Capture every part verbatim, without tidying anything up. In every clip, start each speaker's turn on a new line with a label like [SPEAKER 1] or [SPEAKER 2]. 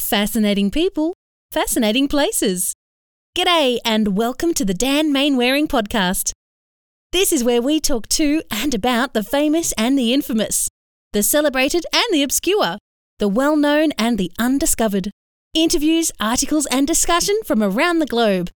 [SPEAKER 1] Fascinating people, fascinating places. G'day and welcome to the Dan Mainwaring podcast. This is where we talk to and about the famous and the infamous, the celebrated and the obscure, the well-known and the undiscovered. Interviews, articles and discussion from around the globe.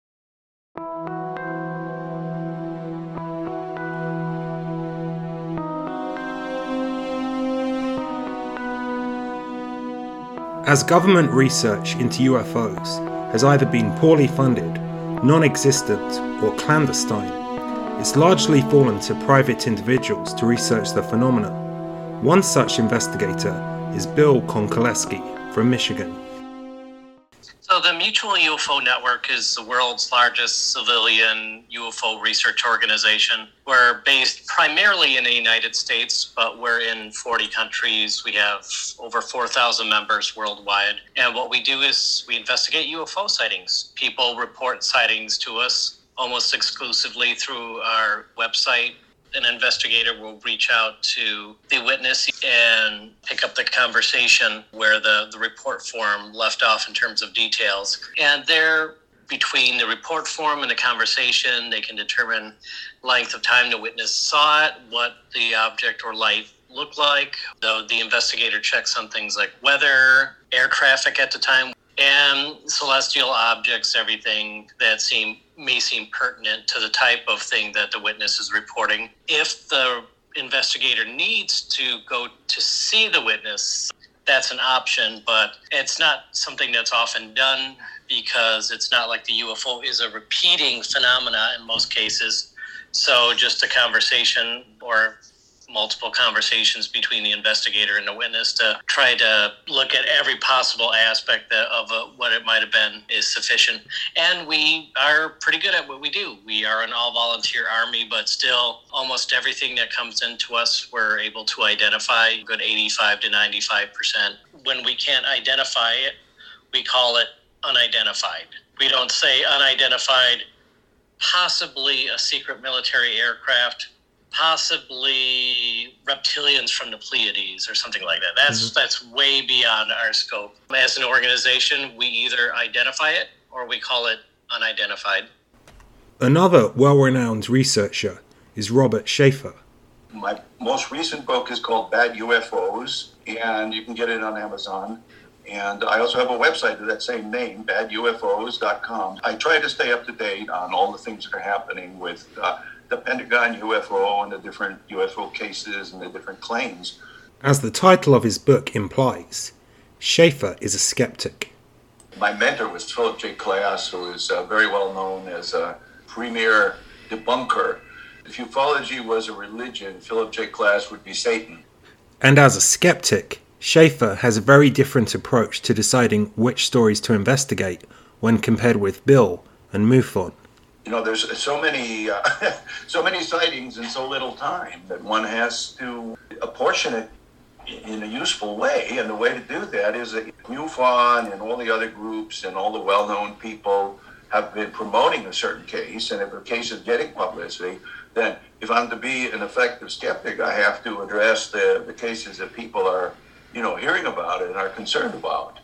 [SPEAKER 2] As government research into U F Os has either been poorly funded, non-existent or clandestine, it's largely fallen to private individuals to research the phenomena. One such investigator is Bill Konkoleski from Michigan.
[SPEAKER 3] So the Mutual U F O Network is the world's largest civilian U F O research organization. We're based primarily in the United States, but we're in forty countries. We have over four thousand members worldwide. And what we do is we investigate U F O sightings. People report sightings to us almost exclusively through our website. An investigator will reach out to the witness and pick up the conversation where the, the report form left off in terms of details. And there, between the report form and the conversation, they can determine length of time the witness saw it, what the object or light looked like. The, the investigator checks on things like weather, air traffic at the time, and celestial objects, everything that seem may seem pertinent to the type of thing that the witness is reporting. If the investigator needs to go to see the witness, that's an option, but it's not something that's often done because it's not like the U F O is a repeating phenomena in most cases. So just a conversation or multiple conversations between the investigator and the witness to try to look at every possible aspect of uh, what it might have been is sufficient. And we are pretty good at what we do. We are an all-volunteer army, but still almost everything that comes into us, we're able to identify a good eighty-five to ninety-five percent. When we can't identify it, we call it unidentified. We don't say unidentified, possibly a secret military aircraft, possibly reptilians from the Pleiades or something like that. That's mm-hmm. that's way beyond our scope. As an organization, we either identify it or we call it unidentified.
[SPEAKER 2] Another well-renowned researcher is Robert Schaefer.
[SPEAKER 4] My most recent book is called Bad U F Os, and you can get it on Amazon. And I also have a website with that same name, bad U F Os dot com. I try to stay up to date on all the things that are happening with uh, the Pentagon U F O and the different U F O cases and the different claims.
[SPEAKER 2] As the title of his book implies, Schaefer is a skeptic.
[SPEAKER 4] My mentor was Philip J. Klass, who is uh, very well known as a premier debunker. If ufology was a religion, Philip J. Klass would be Satan.
[SPEAKER 2] And as a skeptic, Schaefer has a very different approach to deciding which stories to investigate when compared with Bill and MUFON.
[SPEAKER 4] You know, there's so many, uh, so many sightings in so little time that one has to apportion it in a useful way. And the way to do that is that MUFON and all the other groups and all the well-known people have been promoting a certain case. And if a case is getting publicity, then if I'm to be an effective skeptic, I have to address the, the cases that people are, you know, hearing about and are concerned about.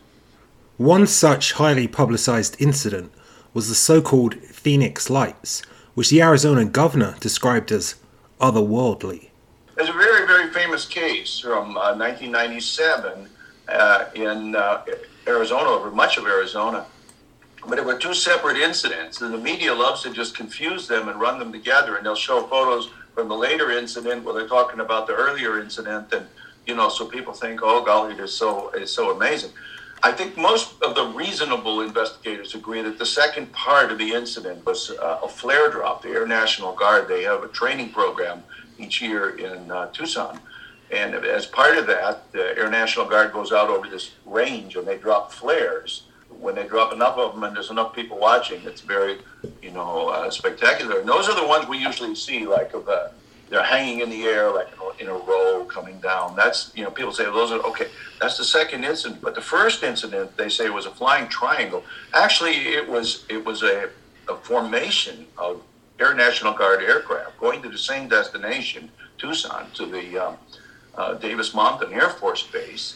[SPEAKER 2] One such highly publicized incident was the so-called Phoenix Lights, which the Arizona governor described as otherworldly.
[SPEAKER 4] There's a very, very famous case from uh, nineteen ninety-seven uh, in uh, Arizona, over much of Arizona. But there were two separate incidents, and the media loves to just confuse them and run them together, and they'll show photos from the later incident where they're talking about the earlier incident, and you know, so people think, oh golly, it's so it's so amazing. I think most of the reasonable investigators agree that the second part of the incident was uh, a flare drop. The Air National Guard, they have a training program each year in uh, Tucson. And as part of that, the Air National Guard goes out over this range and they drop flares. When they drop enough of them and there's enough people watching, it's very, you know, uh, spectacular. And those are the ones we usually see, like of uh, they're hanging in the air, like in a row coming down. That's, you know, people say those are, okay, that's the second incident. But the first incident, they say, was a flying triangle. Actually, it was it was a, a formation of Air National Guard aircraft going to the same destination, Tucson, to the um, uh, Davis Mountain Air Force Base.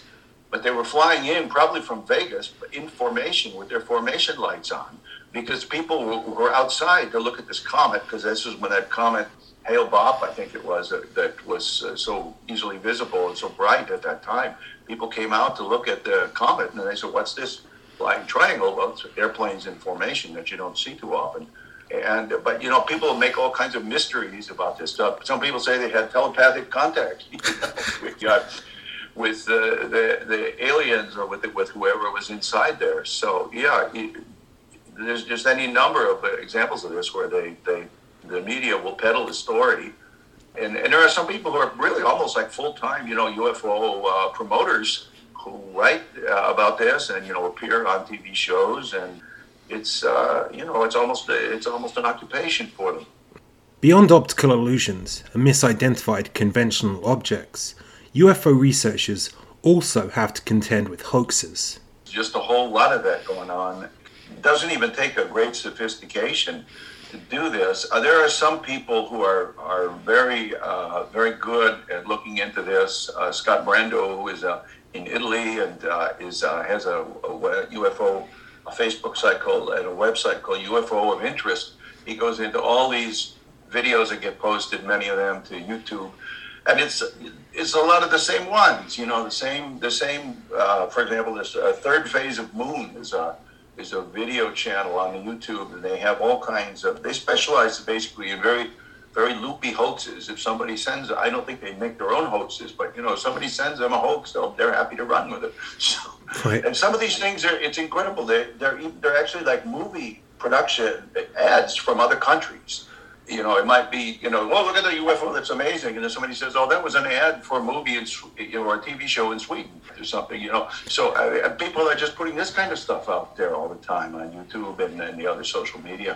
[SPEAKER 4] but they were flying in probably from Vegas in formation with their formation lights on, because people were outside to look at this comet, because this was when that comet Hale-Bopp, I think it was, uh, that was uh, so easily visible and so bright at that time. People came out to look at the comet, and they said, "What's this flying triangle?" Well, it's airplanes in formation that you don't see too often. And but you know, people make all kinds of mysteries about this stuff. Some people say they had telepathic contact, you know, with uh, with uh, the the aliens or with the, with whoever was inside there. So yeah, it, there's just any number of examples of this where they they the media will peddle the story. And, and there are some people who are really almost like full-time, you know, U F O uh, promoters who write uh, about this and, you know, appear on T V shows. And it's, uh, you know, it's almost a, it's almost an occupation for them.
[SPEAKER 2] Beyond optical illusions and misidentified conventional objects, U F O researchers also have to contend with hoaxes.
[SPEAKER 4] Just a whole lot of that going on. It doesn't even take a great sophistication to do this. Uh, there are some people who are are very uh, very good at looking into this. Uh, Scott Brando, who is uh, in Italy and uh, is uh, has a, a U F O a Facebook site called and a website called U F O of Interest. He goes into all these videos that get posted, many of them to YouTube, and it's it's a lot of the same ones. You know, the same the same. Uh, for example, this uh, Third Phase of Moon is a is a video channel on YouTube, and they have all kinds of, they specialize basically in very, very loopy hoaxes. If somebody sends, I don't think they make their own hoaxes, but you know, if somebody sends them a hoax, they'll, they're happy to run with it. So,
[SPEAKER 2] right.
[SPEAKER 4] And some of these things are, it's incredible. They, they're, they're actually like movie production ads from other countries. You know, it might be, you know, well, look at the U F O, that's amazing. And then somebody says, oh, that was an ad for a movie in, you know, or a T V show in Sweden or something, you know. So uh, people are just putting this kind of stuff out there all the time on YouTube and, and the other social media.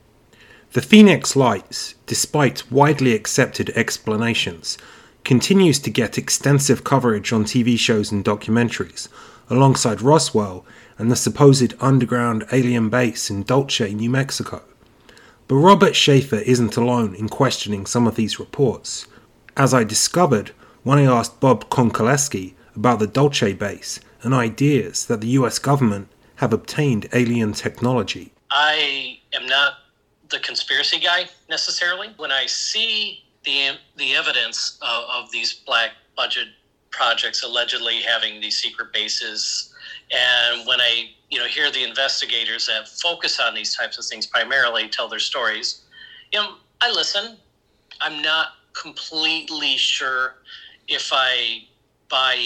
[SPEAKER 2] The Phoenix Lights, despite widely accepted explanations, continues to get extensive coverage on T V shows and documentaries, alongside Roswell and the supposed underground alien base in Dulce, New Mexico. But Robert Schaefer isn't alone in questioning some of these reports. As I discovered when I asked Bob Konkoleski about the Dulce base and ideas that the U S government have obtained alien technology.
[SPEAKER 3] I am not the conspiracy guy necessarily. When I see the the evidence of, of these black budget projects allegedly having these secret bases, and when I you know hear the investigators that focus on these types of things primarily tell their stories, you know, I listen. I'm not completely sure if I buy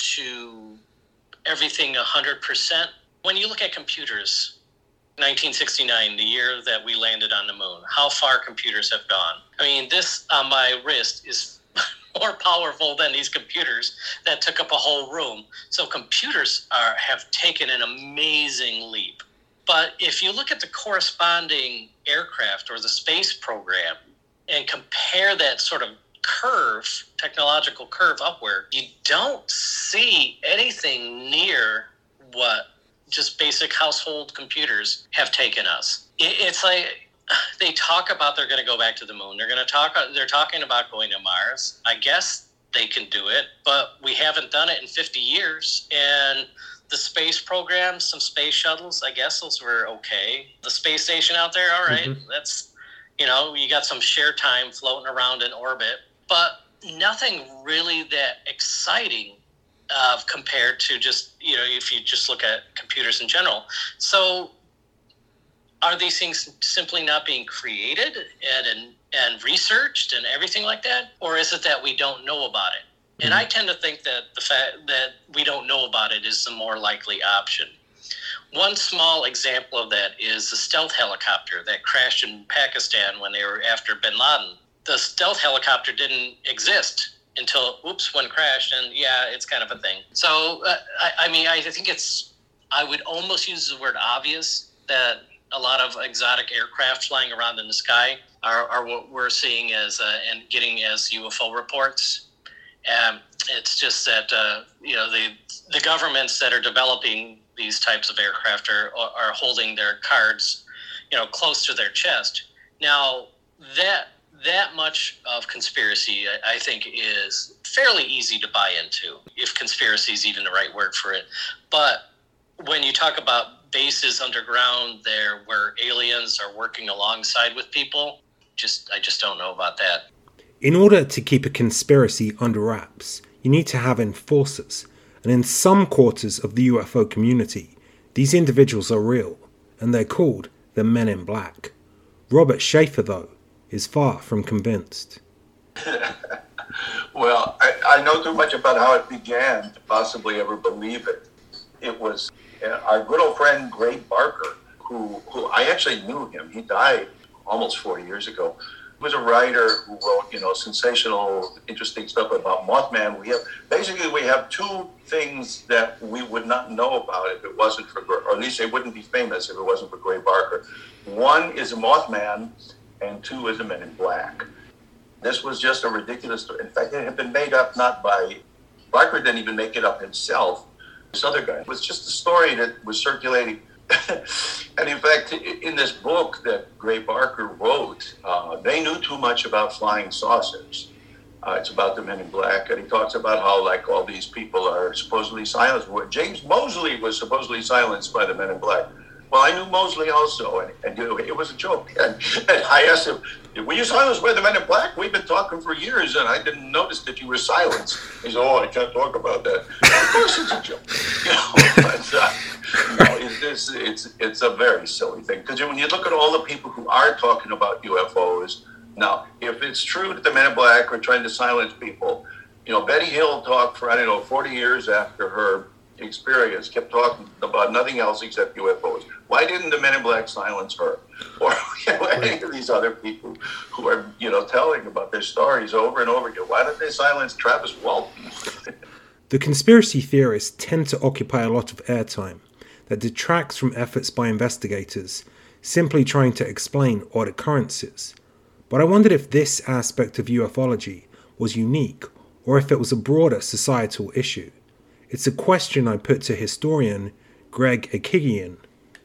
[SPEAKER 3] into everything one hundred percent. When you look at computers, nineteen sixty-nine, the year that we landed on the moon, how far computers have gone. I mean, this on my wrist is more powerful than these computers that took up a whole room. So computers are have taken an amazing leap. But if you look at the corresponding aircraft or the space program and compare that sort of curve, technological curve upward, you don't see anything near what just basic household computers have taken us. It's like they talk about they're going to go back to the moon. They're going to talk. They're talking about going to Mars. I guess they can do it, but we haven't done it in fifty years. And the space program, some space shuttles, I guess those were okay. The space station out there, all right, mm-hmm. That's, you know, you got some share time floating around in orbit, but nothing really that exciting uh, compared to just, you know, if you just look at computers in general. So are these things simply not being created and, and and researched and everything like that? Or is it that we don't know about it? And I tend to think that the fact that we don't know about it is the more likely option. One small example of that is the stealth helicopter that crashed in Pakistan when they were after bin Laden. The stealth helicopter didn't exist until, oops, one crashed, and yeah, it's kind of a thing. So, uh, I, I mean, I think it's, I would almost use the word obvious that a lot of exotic aircraft flying around in the sky are, are what we're seeing as uh, and getting as U F O reports. Um, it's just that uh, you know the the governments that are developing these types of aircraft are are holding their cards, you know, close to their chest. Now that that much of conspiracy, I think, is fairly easy to buy into, if conspiracy is even the right word for it. But when you talk about bases underground there where aliens are working alongside with people, just I just don't know about that.
[SPEAKER 2] In order to keep a conspiracy under wraps, you need to have enforcers. And in some quarters of the U F O community, these individuals are real, and they're called the Men in Black. Robert Schaefer, though, is far from convinced.
[SPEAKER 4] Well, I, I know too much about how it began to possibly ever believe it. It was uh, our good old friend Gray Barker, who, who I actually knew him. He died almost forty years ago. He was a writer who wrote, you know, sensational, interesting stuff about Mothman. We have basically we have two things that we would not know about if it wasn't for, or at least they wouldn't be famous if it wasn't for Gray Barker. One is a Mothman, and two is a Men in Black. This was just a ridiculous story. In fact, it had been made up not by, Barker didn't even make it up himself. This other guy. It was just a story that was circulating. And in fact, in this book that Gray Barker wrote, uh, they knew too much about flying saucers. Uh, it's about the Men in Black, and he talks about how, like, all these people are supposedly silenced. James Moseley was supposedly silenced by the Men in Black. Well, I knew Moseley also, and, and you know, it was a joke. And, and I asked him, were you silenced by the Men in Black? We've been talking for years, and I didn't notice that you were silenced. He said, oh, I can't talk about that. Of course it's a joke. You know, but, uh, no, it's, it's, it's a very silly thing. Because when you look at all the people who are talking about U F Os, now, if it's true that the Men in Black are trying to silence people, you know, Betty Hill talked for, I don't know, forty years after her experience, kept talking about nothing else except U F Os. Why didn't the Men in Black silence her? Or you know, any of these other people who are, you know, telling about their stories over and over again? Why didn't they silence Travis Walton?
[SPEAKER 2] The conspiracy theorists tend to occupy a lot of airtime that detracts from efforts by investigators simply trying to explain odd occurrences. But I wondered if this aspect of ufology was unique, or if it was a broader societal issue. It's a question I put to historian Greg Akigian.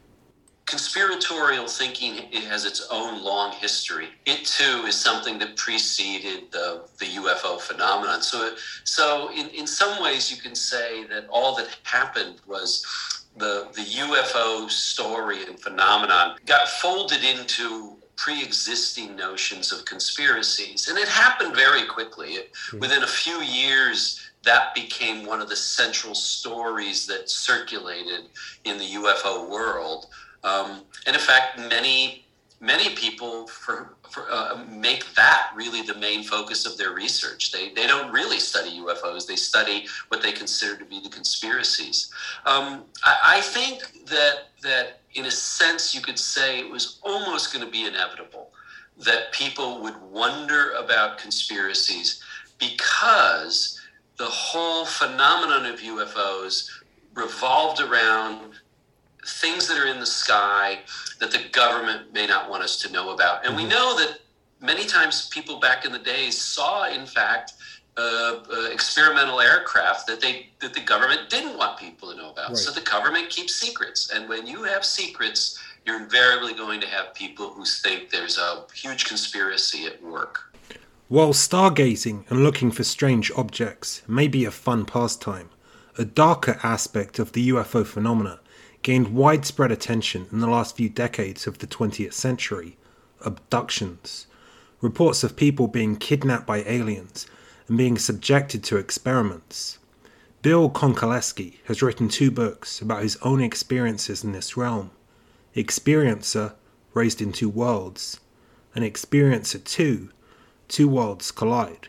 [SPEAKER 5] Conspiratorial thinking, it has its own long history. It too is something that preceded the, the U F O phenomenon. So, so in, in some ways you can say that all that happened was the, the U F O story and phenomenon got folded into pre-existing notions of conspiracies. And it happened very quickly. It, mm-hmm. Within a few years, that became one of the central stories that circulated in the U F O world. Um, and in fact, many, many people for, for, uh, make that really the main focus of their research. They, they don't really study U F Os. They study what they consider to be the conspiracies. Um, I, I think that, that in a sense, you could say it was almost going to be inevitable that people would wonder about conspiracies because the whole phenomenon of U F Os revolved around things that are in the sky that the government may not want us to know about. And we know that many times people back in the days saw, in fact, uh, uh, experimental aircraft that they that the government didn't want people to know about. Right. So the government keeps secrets. And when you have secrets, you're invariably going to have people who think there's a huge conspiracy at work.
[SPEAKER 2] While stargazing and looking for strange objects may be a fun pastime, a darker aspect of the U F O phenomena gained widespread attention in the last few decades of the twentieth century: abductions. Reports of people being kidnapped by aliens and being subjected to experiments. Bill Konkoleski has written two books about his own experiences in this realm: Experiencer, Raised in Two Worlds, and Experiencer two, Two Worlds Collide.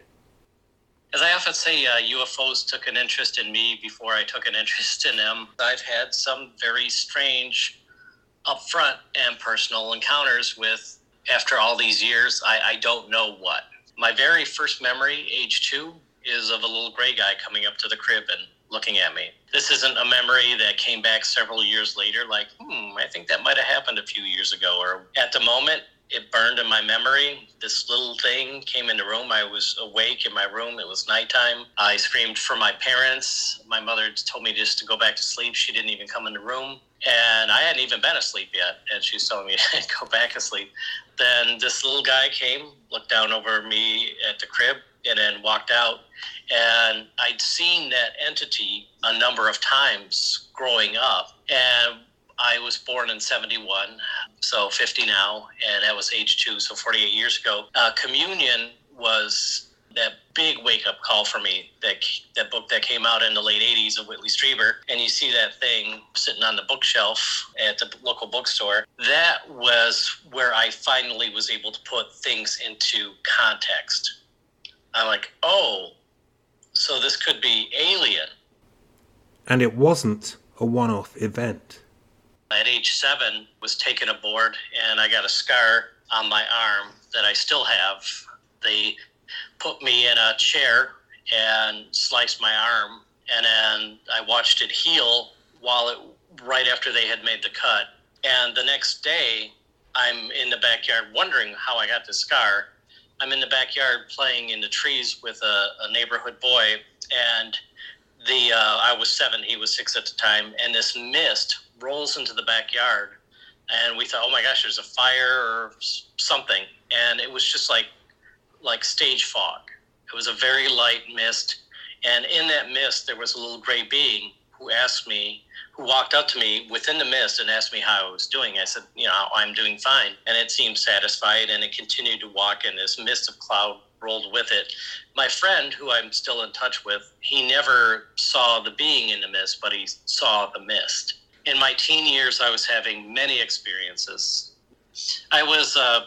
[SPEAKER 3] As I often say, uh, U F Os took an interest in me before I took an interest in them. I've had some very strange, upfront and personal encounters with, after all these years, I, I don't know what. My very first memory, age two, is of a little gray guy coming up to the crib and looking at me. This isn't a memory that came back several years later, like, hmm, I think that might have happened a few years ago. Or at the moment, it burned in my memory. This little thing came in the room. I was awake in my room. It was nighttime. I screamed for my parents. My mother told me just to go back to sleep. She didn't even come in the room. And I hadn't even been asleep yet. And she was telling me to go back asleep. Then this little guy came, looked down over me at the crib, and then walked out. And I'd seen that entity a number of times growing up. And I was born in seventy-one, so fifty now, and that was age two, so forty-eight years ago. Uh, Communion was that big wake-up call for me, that that book that came out in the late eighties of Whitley Strieber, and you see that thing sitting on the bookshelf at the local bookstore. That was where I finally was able to put things into context. I'm like, oh, so this could be alien.
[SPEAKER 2] And it wasn't a one-off event.
[SPEAKER 3] At age seven, was taken aboard, and I got a scar on my arm that I still have. They put me in a chair and sliced my arm, and then I watched it heal while it right after they had made the cut. And the next day, I'm in the backyard wondering how I got the scar. I'm in the backyard playing in the trees with a, a neighborhood boy, and the uh, I was seven, he was six at the time, and this mist rolls into the backyard, and we thought, oh my gosh, there's a fire or something, and it was just like like stage fog. It was a very light mist, and in that mist there was a little gray being who asked me, who walked up to me within the mist and asked me how I was doing. I said, you know, I'm doing fine, and it seemed satisfied, and it continued to walk, and this mist of cloud rolled with it. My friend, who I'm still in touch with, he never saw the being in the mist, but he saw the mist. In my teen years, I was having many experiences. I was uh,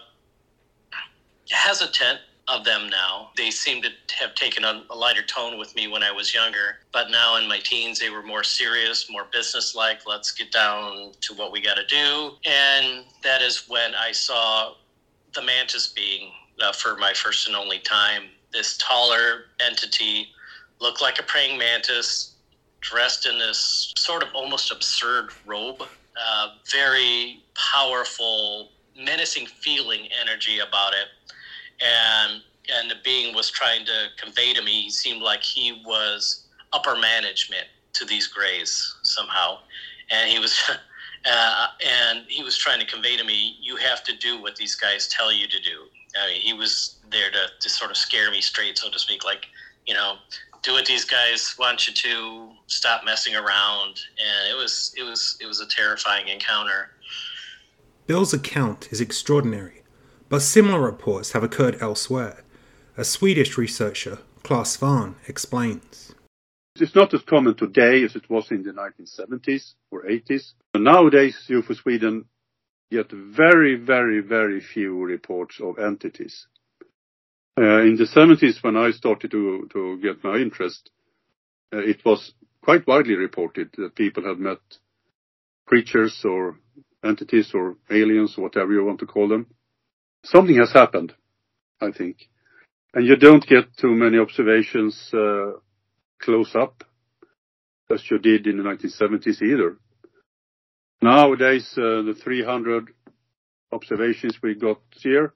[SPEAKER 3] hesitant of them now. They seem to have taken a, a lighter tone with me when I was younger. But now in my teens, they were more serious, more businesslike. Let's get down to what we got to do. And that is when I saw the mantis being, uh, for my first and only time, this taller entity, looked like a praying mantis, dressed in this sort of almost absurd robe, uh, very powerful, menacing feeling energy about it. And and the being was trying to convey to me, he seemed like he was upper management to these Greys somehow. And he was uh, and he was trying to convey to me, you have to do what these guys tell you to do. I mean, he was there to, to sort of scare me straight, so to speak, like, you know, do what these guys want you to, stop messing around. And it was it was it was a terrifying encounter.
[SPEAKER 2] Bill's account is extraordinary, but similar reports have occurred elsewhere. A Swedish researcher, Claes Svahn, explains.
[SPEAKER 6] It's not as common today as it was in the nineteen seventies or eighties. Nowadays, U F O Sweden get very, very, very few reports of entities. Uh, in the seventies, when I started to, to get my interest, uh, it was quite widely reported that people had met creatures or entities or aliens, or whatever you want to call them. Something has happened, I think. And you don't get too many observations uh, close up, as you did in the nineteen seventies either. Nowadays, uh, the three hundred observations we got here,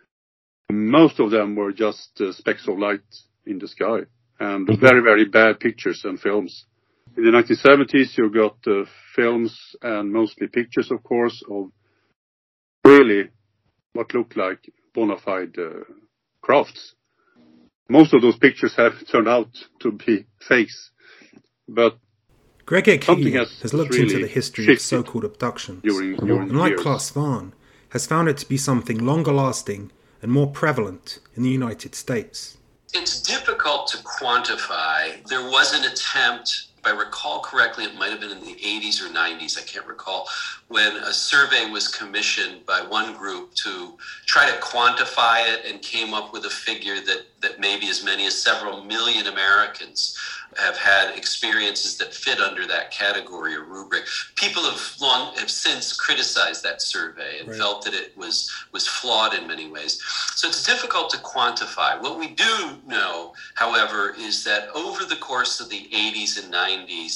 [SPEAKER 6] most of them were just uh, specks of light in the sky and very, very bad pictures and films. In the nineteen seventies, you got uh, films and mostly pictures, of course, of really what looked like bona fide uh, crafts. Most of those pictures have turned out to be fakes, but
[SPEAKER 2] Gregor
[SPEAKER 6] something
[SPEAKER 2] has,
[SPEAKER 6] has
[SPEAKER 2] has looked
[SPEAKER 6] really
[SPEAKER 2] into the history of so-called abductions,
[SPEAKER 6] during, during
[SPEAKER 2] and like
[SPEAKER 6] years.
[SPEAKER 2] Claes Svahn, has found it to be something longer-lasting and more prevalent in the United States.
[SPEAKER 5] It's difficult to quantify. There was an attempt, if I recall correctly, it might have been in the eighties or nineties, I can't recall, when a survey was commissioned by one group to try to quantify it and came up with a figure that, that maybe as many as several million Americans have had experiences that fit under that category or rubric. People have long have since criticized that survey and right. felt that it was was flawed in many ways. So it's difficult to quantify. What we do know, however, is that over the course of the eighties and nineties,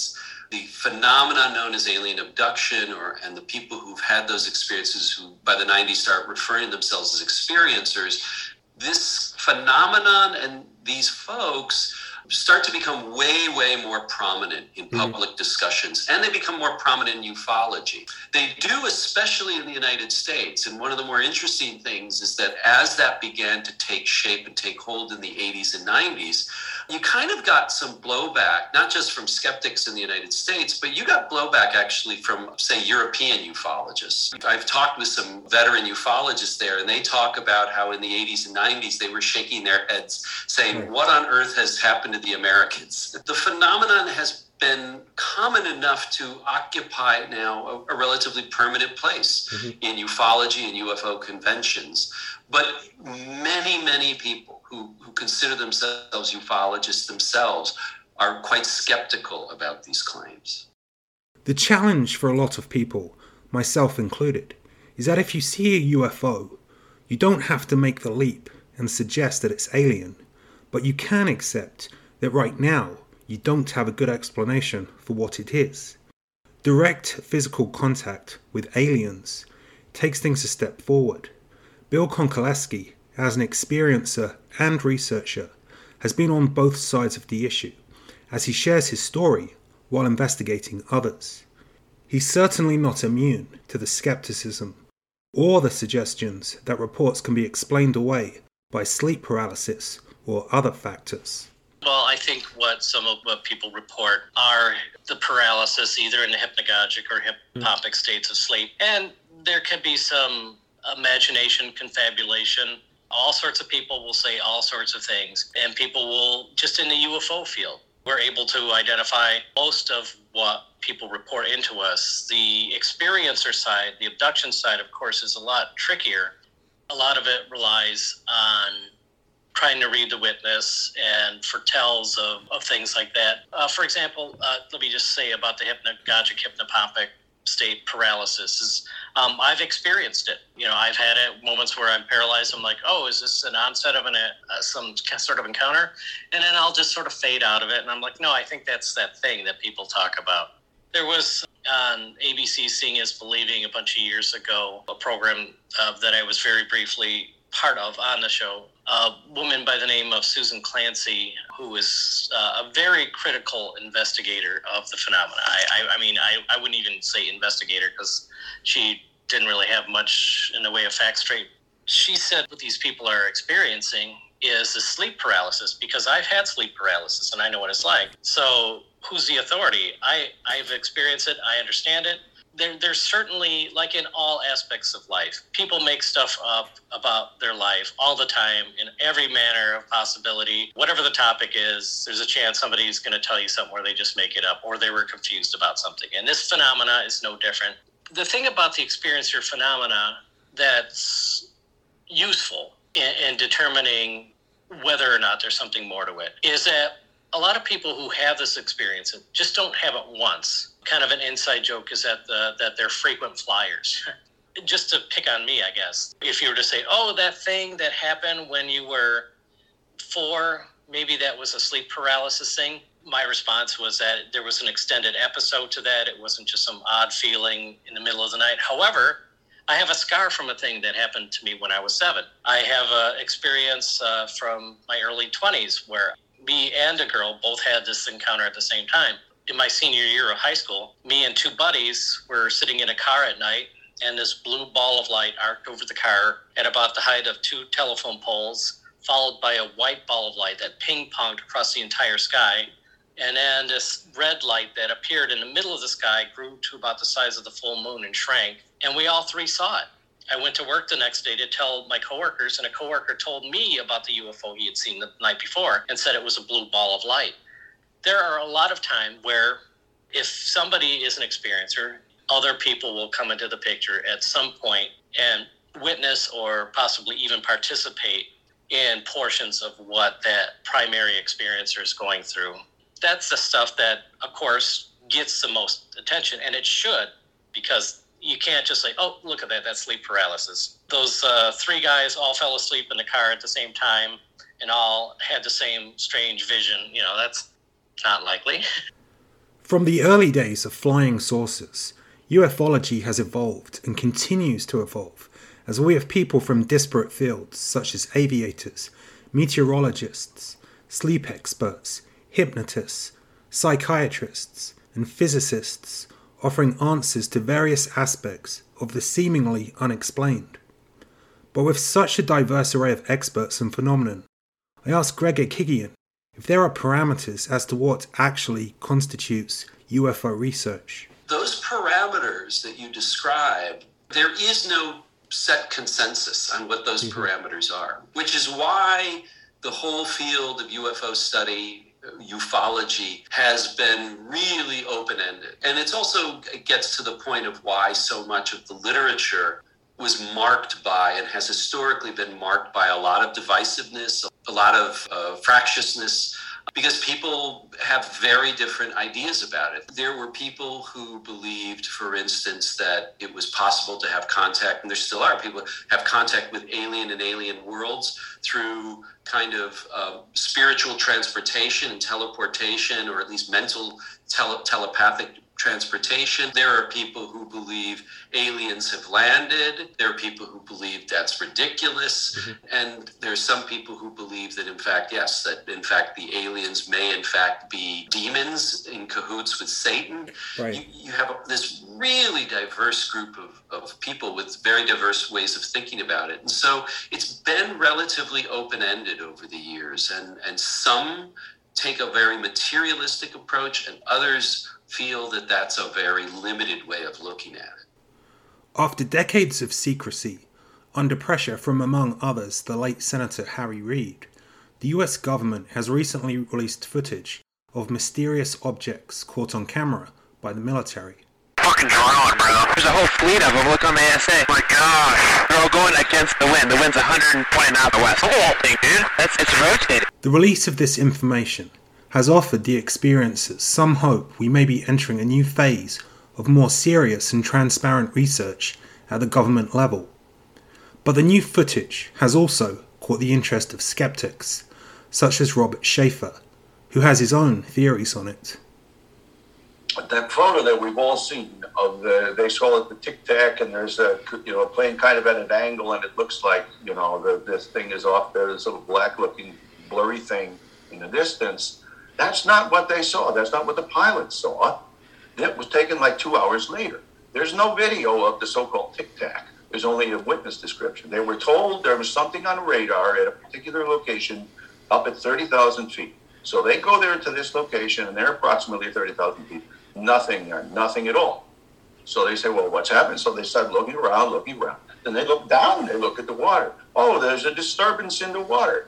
[SPEAKER 5] the phenomenon known as alien abduction, or and the people who've had those experiences, who by the nineties start referring themselves as experiencers, this phenomenon and these folks start to become way, way more prominent in public mm-hmm. discussions, and they become more prominent in ufology. They do, especially in the United States. And one of the more interesting things is that as that began to take shape and take hold in the eighties and nineties, you kind of got some blowback, not just from skeptics in the United States, but you got blowback actually from, say, European ufologists. I've talked with some veteran ufologists there, and they talk about how in the eighties and nineties, they were shaking their heads saying, right. What on earth has happened to the Americans? The phenomenon has been common enough to occupy now a, a relatively permanent place mm-hmm. in ufology and U F O conventions. But many, many people who, who consider themselves ufologists themselves are quite skeptical about these claims.
[SPEAKER 2] The challenge for a lot of people, myself included, is that if you see a U F O, you don't have to make the leap and suggest that it's alien, but you can accept that right now you don't have a good explanation for what it is. Direct physical contact with aliens takes things a step forward. Bill Konkolesky, as an experiencer and researcher, has been on both sides of the issue, as he shares his story while investigating others. He's certainly not immune to the skepticism or the suggestions that reports can be explained away by sleep paralysis or other factors.
[SPEAKER 3] Well, I think what some of what people report are the paralysis, either in the hypnagogic or hypnopic mm. states of sleep. And there could be some imagination, confabulation. All sorts of people will say all sorts of things. And people will, just in the U F O field, we're able to identify most of what people report into us. The experiencer side, the abduction side, of course, is a lot trickier. A lot of it relies on trying to read the witness and foretells of, of things like that. Uh, for example, uh, let me just say about the hypnagogic, hypnopompic state paralysis is um, I've experienced it. You know, I've had it, moments where I'm paralyzed. I'm like, oh, is this an onset of an, uh, some sort of encounter? And then I'll just sort of fade out of it. And I'm like, no, I think that's that thing that people talk about. There was on A B C Seeing is Believing a bunch of years ago, a program uh, that I was very briefly part of on the show. A woman by the name of Susan Clancy, who is uh, a very critical investigator of the phenomena. I, I, I mean, I, I wouldn't even say investigator because she didn't really have much in the way of facts straight. She said what these people are experiencing is a sleep paralysis, because I've had sleep paralysis and I know what it's like. So who's the authority? I, I've experienced it. I understand it. There, there's certainly, like in all aspects of life, people make stuff up about their life all the time in every manner of possibility. Whatever the topic is, there's a chance somebody's going to tell you something where they just make it up or they were confused about something. And this phenomena is no different. The thing about the experiencer phenomena that's useful in, in determining whether or not there's something more to it is that a lot of people who have this experience just don't have it once. Kind of an inside joke is that the, that they're frequent flyers. Just to pick on me, I guess. If you were to say, oh, that thing that happened when you were four, maybe that was a sleep paralysis thing. My response was that there was an extended episode to that. It wasn't just some odd feeling in the middle of the night. However, I have a scar from a thing that happened to me when I was seven. I have an experience uh, from my early twenties where me and a girl both had this encounter at the same time. In my senior year of high school, me and two buddies were sitting in a car at night, and this blue ball of light arced over the car at about the height of two telephone poles, followed by a white ball of light that ping-ponged across the entire sky. And then this red light that appeared in the middle of the sky grew to about the size of the full moon and shrank. And we all three saw it. I went to work the next day to tell my coworkers, and a coworker told me about the U F O he had seen the night before and said it was a blue ball of light. There are a lot of times where if somebody is an experiencer, other people will come into the picture at some point and witness or possibly even participate in portions of what that primary experiencer is going through. That's the stuff that, of course, gets the most attention, and it should, because you can't just say, oh, look at that, that's sleep paralysis. Those uh, three guys all fell asleep in the car at the same time and all had the same strange vision. You know, that's not likely.
[SPEAKER 2] From the early days of flying saucers, ufology has evolved and continues to evolve as we have people from disparate fields such as aviators, meteorologists, sleep experts, hypnotists, psychiatrists, and physicists offering answers to various aspects of the seemingly unexplained. But with such a diverse array of experts and phenomenon, I asked Gregor Kigian if there are parameters as to what actually constitutes U F O research.
[SPEAKER 5] Those parameters that you describe, there is no set consensus on what those mm-hmm. parameters are, which is why the whole field of U F O study, ufology, has been really open-ended. And it's also, it gets to the point of why so much of the literature was marked by and has historically been marked by a lot of divisiveness, a lot of uh, fractiousness, because people have very different ideas about it. There were people who believed, for instance, that it was possible to have contact, and there still are people who have contact with alien and alien worlds through kind of uh, spiritual transportation and teleportation, or at least mental tele- telepathic transportation. There are people who believe aliens have landed. There are people who believe that's ridiculous. Mm-hmm. And there's some people who believe that, in fact, yes, that in fact the aliens may in fact be demons in cahoots with Satan.
[SPEAKER 2] Right.
[SPEAKER 5] You, you have a, this really diverse group of, of people with very diverse ways of thinking about it. And so it's been relatively open-ended over the years. And, and some take a very materialistic approach, and others feel that that's a very limited way of looking at it.
[SPEAKER 2] After decades of secrecy, under pressure from, among others, the late Senator Harry Reid, the U S government has recently released footage of mysterious objects caught on camera by the military.
[SPEAKER 7] Fucking drone, bro. There's a whole fleet of them. Look on the A S A. Oh my gosh. They're all going against the wind. The wind's one hundred twenty knots west. The whole thing, dude. That's, it's rotating.
[SPEAKER 2] The release of this information has offered the experiencers some hope we may be entering a new phase of more serious and transparent research at the government level. But the new footage has also caught the interest of skeptics, such as Robert Schaefer, who has his own theories on it.
[SPEAKER 4] That photo that we've all seen of the, they call it the Tic Tac, and there's a, you know, a plane kind of at an angle, and it looks like, you know, the, this thing is off there, this little black-looking blurry thing in the distance. That's not what they saw. That's not what the pilots saw. It was taken like two hours later. There's no video of the so-called Tic Tac. There's only a witness description. They were told there was something on radar at a particular location up at thirty thousand feet. So they go there to this location, and they're approximately thirty thousand feet. Nothing there, nothing at all. So they say, well, what's happened? So they start looking around, looking around. Then they look down, they look at the water. Oh, there's a disturbance in the water.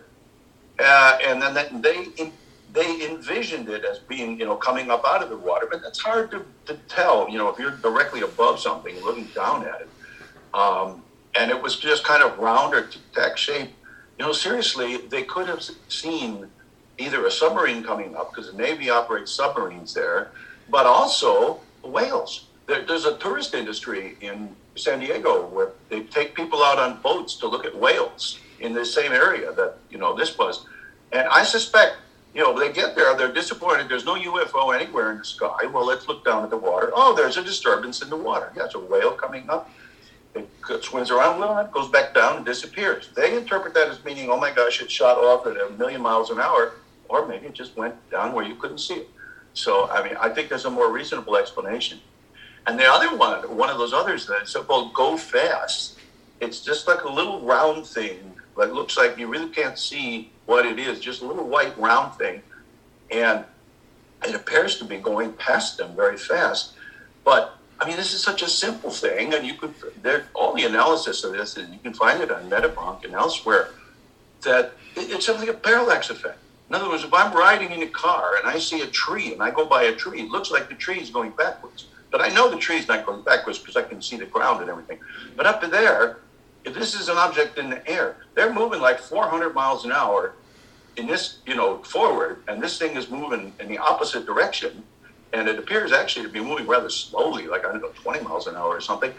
[SPEAKER 4] Uh, and then that, they... In, They envisioned it as being, you know, coming up out of the water, but that's hard to, to tell, you know, if you're directly above something, looking down at it. Um, and it was just kind of round or tic-tac shape. You know, seriously, they could have seen either a submarine coming up, because the Navy operates submarines there, but also whales. There, there's a tourist industry in San Diego where they take people out on boats to look at whales in the same area that, you know, this was. And I suspect, you know, they get there, they're disappointed. There's no U F O anywhere in the sky. Well, let's look down at the water. Oh, there's a disturbance in the water. Yeah, it's a whale coming up. It swims around a little bit, goes back down and disappears. They interpret that as meaning, oh my gosh, it shot off at a million miles an hour, or maybe it just went down where you couldn't see it. So, I mean, I think there's a more reasonable explanation. And the other one, one of those others that's so-called Go Fast, it's just like a little round thing. Like, looks like you really can't see what it is, just a little white round thing. And it appears to be going past them very fast. But, I mean, this is such a simple thing, and you could, there, all the analysis of this, and you can find it on Metabronk and elsewhere, that it, it's simply a parallax effect. In other words, if I'm riding in a car and I see a tree and I go by a tree, it looks like the tree is going backwards. But I know the tree is not going backwards because I can see the ground and everything. But up there, if this is an object in the air, they're moving like four hundred miles an hour in this, you know, forward, and this thing is moving in the opposite direction, and it appears actually to be moving rather slowly, like, I don't know, twenty miles an hour or something.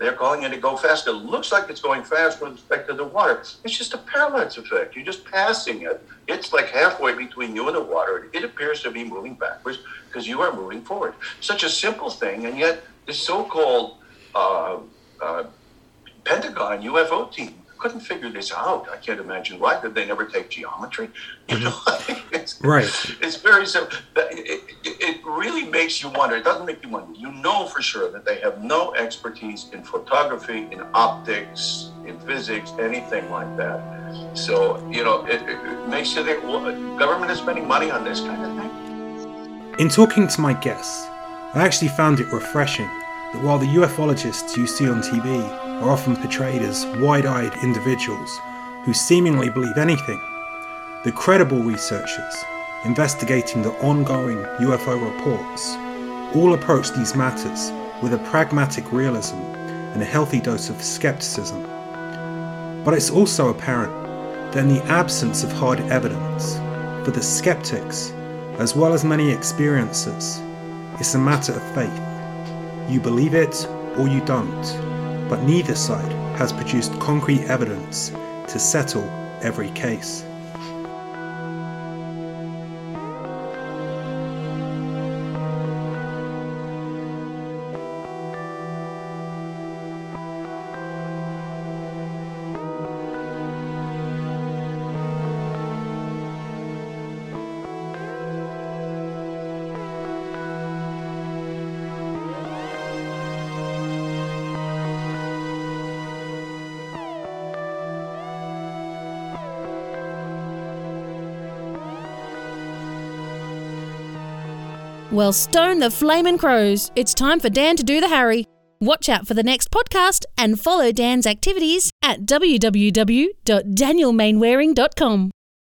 [SPEAKER 4] They're calling it a go fast. It looks like it's going fast with respect to the water. It's just a parallax effect. You're just passing it. It's like halfway between you and the water. It appears to be moving backwards because you are moving forward. Such a simple thing, and yet this so-called uh, uh, Pentagon U F O team couldn't figure this out. I can't imagine why. Did they never take geometry? You know, it's,
[SPEAKER 2] right.
[SPEAKER 4] It's very simple. It, it, it really makes you wonder. It doesn't make you wonder. You know for sure that they have no expertise in photography, in optics, in physics, anything like that. So, you know, it, it makes you think, well, government is spending money on this kind of thing.
[SPEAKER 2] In talking to my guests, I actually found it refreshing that while the ufologists you see on T V are often portrayed as wide-eyed individuals who seemingly believe anything, the credible researchers investigating the ongoing U F O reports all approach these matters with a pragmatic realism and a healthy dose of skepticism. But it's also apparent that in the absence of hard evidence, for the skeptics, as well as many experiencers, it's a matter of faith. You believe it or you don't. But neither side has produced concrete evidence to settle every case.
[SPEAKER 1] Well, stone the flamin' crows. It's time for Dan to do the Harry. Watch out for the next podcast and follow Dan's activities at w w w dot daniel mainwaring dot com.